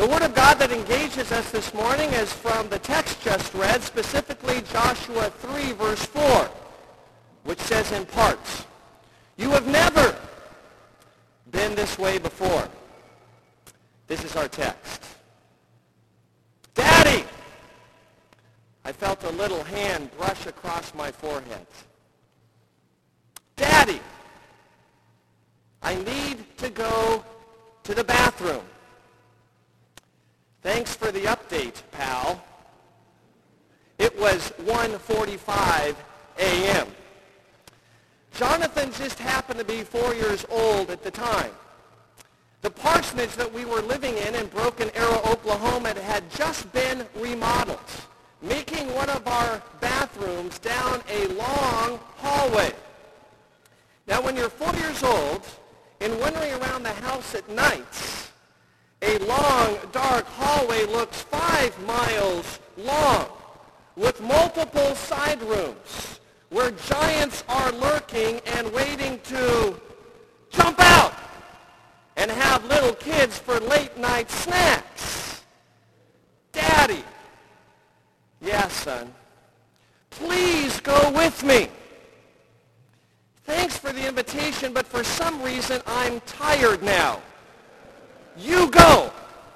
The Word of God that engages us this morning is from the text just read, specifically Joshua 3, verse 4, which says in parts, "You have never been this way before." This is our text. "Daddy!" I felt a little hand brush across my forehead. "Daddy, I need to go to the bathroom." "Thanks for the update, pal." It was 1:45 a.m. Jonathan just happened to be 4 years old at the time. The parsonage that we were living in Broken Arrow, Oklahoma, had just been remodeled, making one of our bathrooms down a long hallway. Now, when you're 4 years old and wandering around the house at night, a long, dark hallway looks 5 miles long with multiple side rooms where giants are lurking and waiting to jump out and have little kids for late night snacks. "Daddy." "Yeah, son. Please go with me." "Thanks for the invitation, but for some reason I'm tired now." "You go."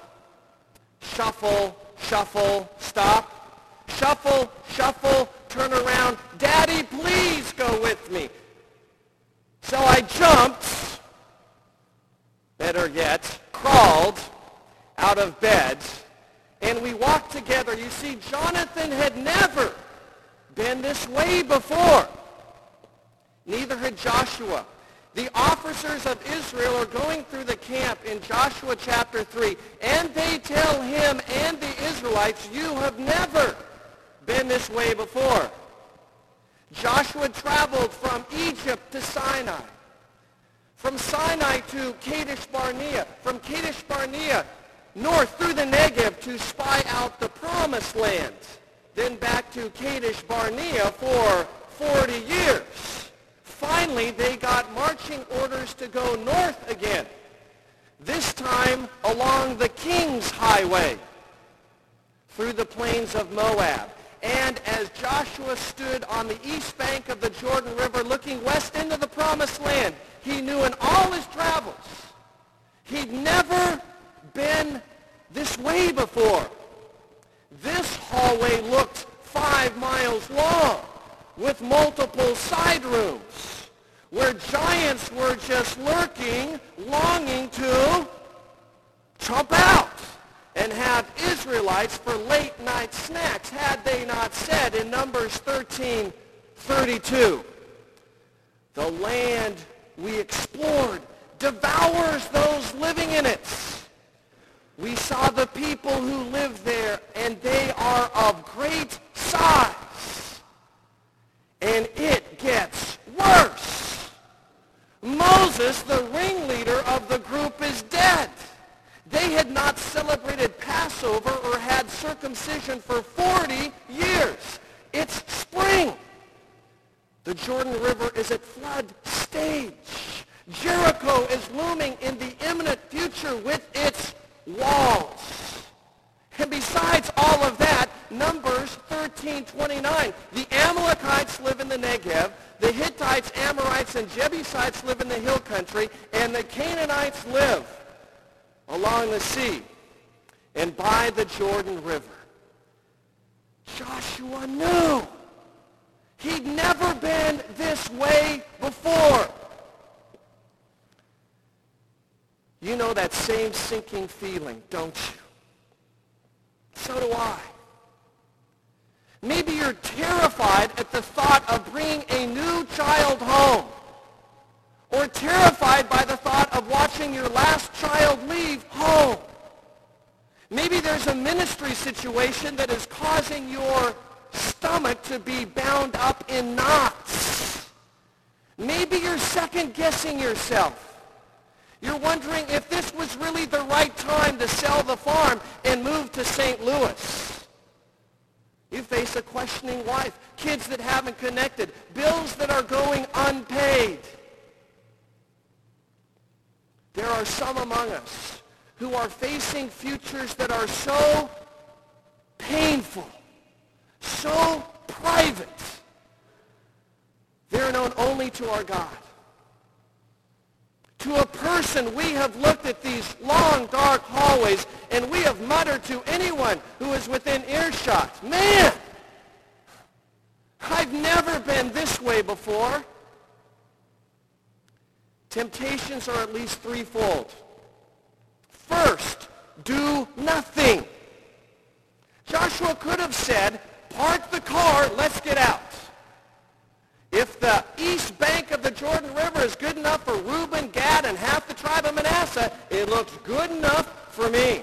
Shuffle, shuffle, stop. Shuffle, shuffle, turn around. "Daddy, please go with me." So I jumped, better yet, crawled out of bed, and we walked together. You see, Jonathan had never been this way before. Neither had Joshua. The officers of Israel are going through the camp in Joshua chapter 3, and they tell him and the Israelites, "You have never been this way before." Joshua traveled from Egypt to Sinai, from Sinai to Kadesh Barnea, from Kadesh Barnea north through the Negev to spy out the promised land, then back to Kadesh Barnea for 40 years. Finally, they got marching orders to go north again, this time along the King's Highway through the plains of Moab. And as Joshua stood on the east bank of the Jordan River looking west into the promised land, he knew in all his travels he'd never been this way before. This hallway looked 5 miles long with multiple side rooms where giants were just lurking, longing to jump out and have Israelites for late night snacks, had they not said in Numbers 13:32. "The land we explored devours those living in it. We saw the people who live there, and they are of great size. And it gets worse. Moses, the ringleader of the group, is dead. They had not celebrated Passover or had circumcision for 40 years. It's spring. The Jordan River is at flood stage. Jericho is looming in the imminent future with its walls. And besides all of that, Numbers 13:29, the Amalekites live in the Negev, the Hittites, Amorites, and Jebusites live in the hill country, and the Canaanites live along the sea and by the Jordan River." Joshua knew. He'd never been this way before. You know that same sinking feeling, don't you? So do I. Maybe you're terrified at the thought of bringing a new child home, or terrified by the thought of watching your last child leave home. Maybe there's a ministry situation that is causing your stomach to be bound up in knots. Maybe you're second-guessing yourself. You're wondering if this was really the right time to sell the farm and move to St. Louis. You face a questioning wife, kids that haven't connected, bills that are going unpaid. There are some among us who are facing futures that are so painful, so private, they're known only to our God. To a person, we have looked at these long, dark hallways, and we have muttered to anyone who is within earshot, "Man, I've never been this way before." Temptations are at least threefold. First, do nothing. Joshua could have said, "Park the car, let's get out." If the east bank of the Jordan River is good enough for Reuben, Gad, and half the tribe of Manasseh, it looks good enough for me.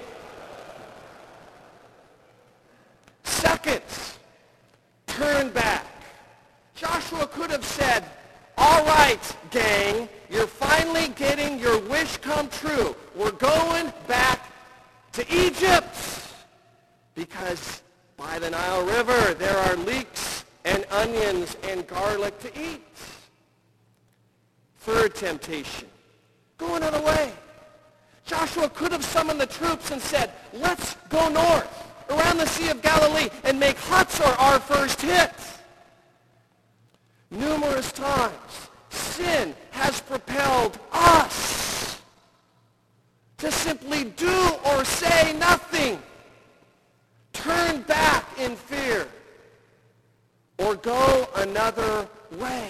Second, turn back. Joshua could have said, "All right, gang, you're finally getting your wish come true. We're going back to Egypt because by the Nile River there are leeks and onions and garlic to eat." Third temptation, go another way. Joshua could have summoned the troops and said, "Let's go north around the Sea of Galilee and make Hatzor our first hit." Numerous times, sin has propelled us to simply do or say nothing, turn back in fear, or go another way.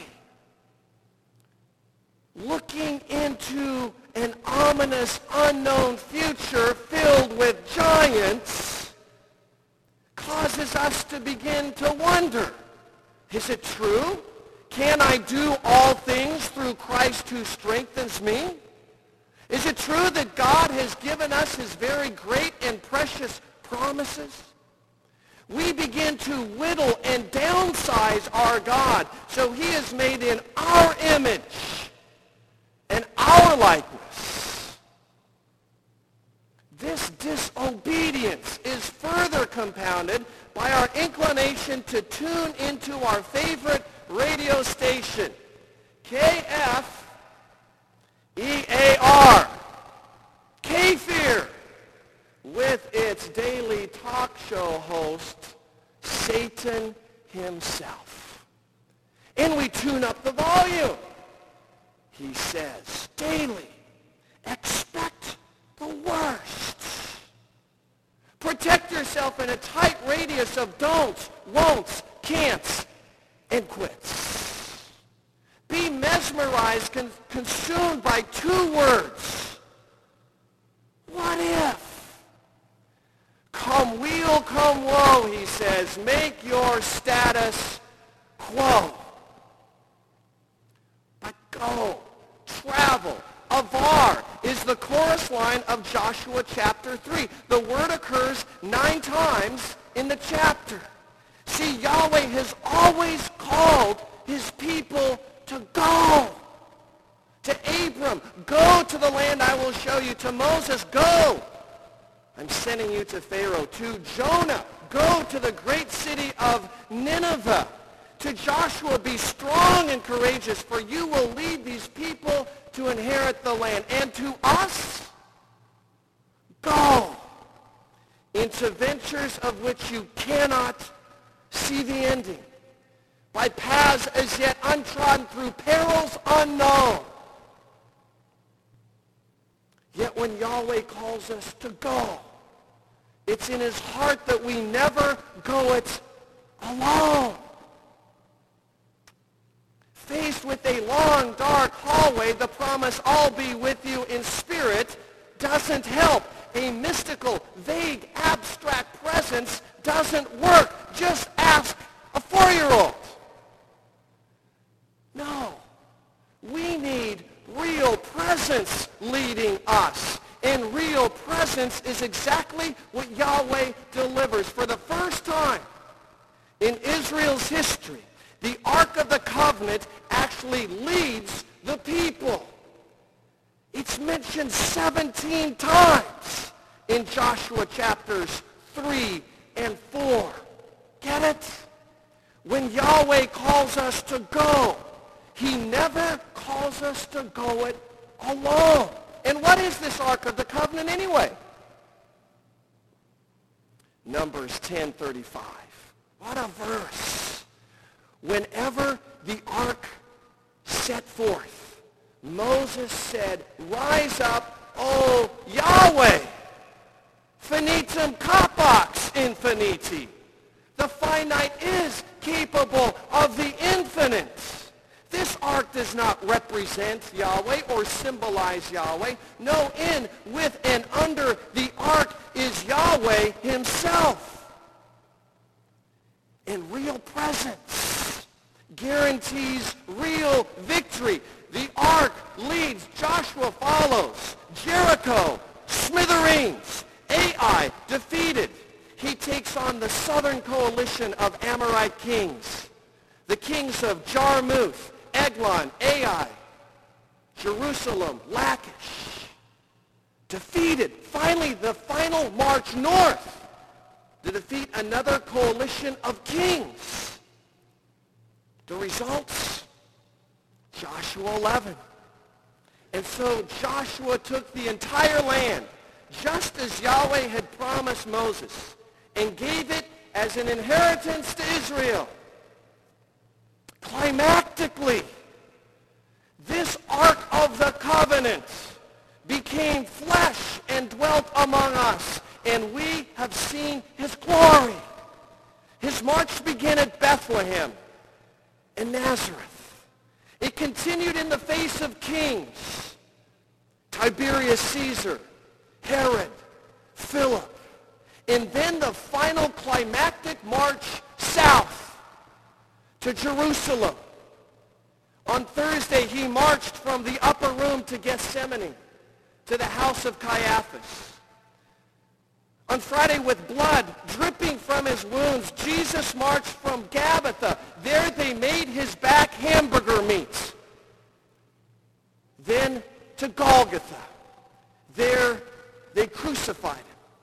Looking into an ominous, unknown future filled with giants causes us to begin to wonder, is it true? Can I do all things through Christ who strengthens me? Is it true that God has given us his very great and precious promises? We begin to whittle and downsize our God, so he is made in our image and our likeness. This disobedience is further compounded by our inclination to tune into our favorite radio station, KFEAR, Kfir, with its daily talk show host, Satan himself. And we tune up the volume. He says daily, expect the worst. Protect yourself in a tight radius of don'ts, won'ts, can'ts, and quits. Be mesmerized, consumed by two words. What if? Come weal, come woe, he says. Make your status quo. But go, travel. Avar is the chorus line of Joshua chapter 3. The word occurs 9 times in the chapter. See, Yahweh has always called his people to go. To Abram, go to the land I will show you. To Moses, go. I'm sending you to Pharaoh. To Jonah, go to the great city of Nineveh. To Joshua, be strong and courageous, for you will lead these people to inherit the land. And to us, go into ventures of which you cannot see the ending, by paths as yet untrodden, through perils unknown. Yet when Yahweh calls us to go, it's in his heart that we never go it alone. Faced with a long, dark hallway, the promise, "I'll be with you in spirit," doesn't help. A mystical, vague, abstract presence doesn't work. Just ask a 4-year-old. No. We need real presence leading us. And real presence is exactly what Yahweh delivers. For the first time in Israel's history, the Ark of the Covenant actually leads the people. It's mentioned 17 times in Joshua chapters 3 and 4. Get it? When Yahweh calls us to go, he never calls us to go it alone. And what is this Ark of the Covenant anyway? Numbers 10:35. What a verse. Whenever the ark set forth, Moses said, "Rise up, O Yahweh, finitum capax infiniti." The finite is capable of the infinite. This ark does not represent Yahweh or symbolize Yahweh. No, in, with, and under the ark is Yahweh himself. And real presence guarantees real victory. The ark leads, Joshua follows, Jericho, smithereens, Ai defeated. He takes on the southern coalition of Amorite kings, the kings of Jarmuth, Eglon, Ai, Jerusalem, Lachish, defeated. Finally, the final march north to defeat another coalition of kings. The results, Joshua 11. And so Joshua took the entire land, just as Yahweh had promised Moses, and gave it as an inheritance to Israel. Climactically, this Ark of the Covenant became flesh and dwelt among us, and we have seen his glory. His march began at Bethlehem and Nazareth. It continued in the face of kings, Tiberius Caesar, Herod, Philip, and then the final climactic march south to Jerusalem. On Thursday, he marched from the upper room to Gethsemane, to the house of Caiaphas. On Friday, with blood dripping from his wounds, Jesus marched from Gabbatha. There they made his back hamburger meat. Then to Golgotha. There they crucified him.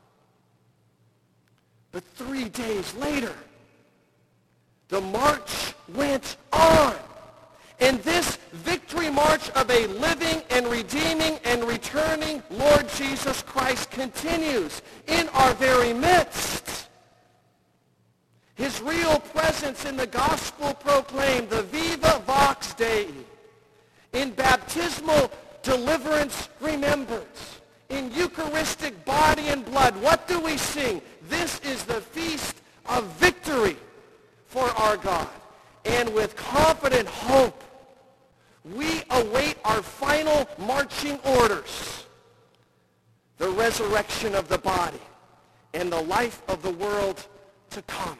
But 3 days later, the march went on. And this victory march of a living and redeeming and returning Lord Jesus Christ continues in our very midst. His real presence in the gospel proclaimed, the Viva Vox Dei. In baptismal deliverance remembered. In Eucharistic body and blood, what do we sing? This is the feast of victory for our God. And with confident hope, we await our final marching orders, the resurrection of the body and the life of the world to come.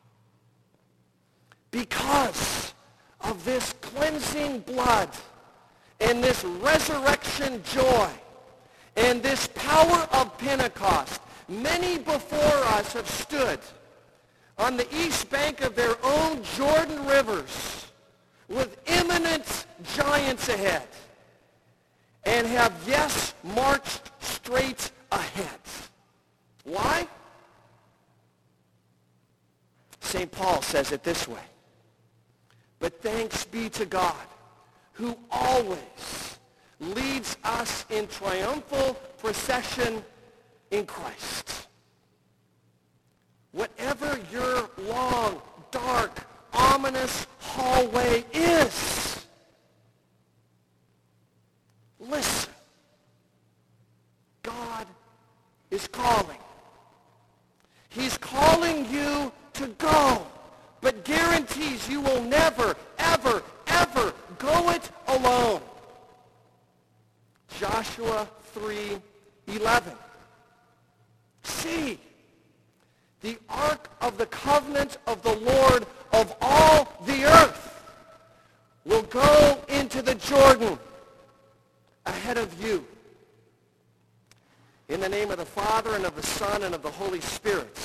Because of this cleansing blood and this resurrection joy and this power of Pentecost, many before us have stood on the east bank of their own Jordan rivers with imminent giants ahead and have, yes, marched straight ahead. Why? St. Paul says it this way. But thanks be to God, who always leads us in triumphal procession in Christ. Whatever your long, dark, ominous hallway is, listen. God is calling. He's calling you to go, but guarantees you will never, ever, ever go it alone. Joshua 3:11. See, the ark of the covenant of the Lord of all the earth will go into the Jordan ahead of you. In the name of the Father, and of the Son, and of the Holy Spirit.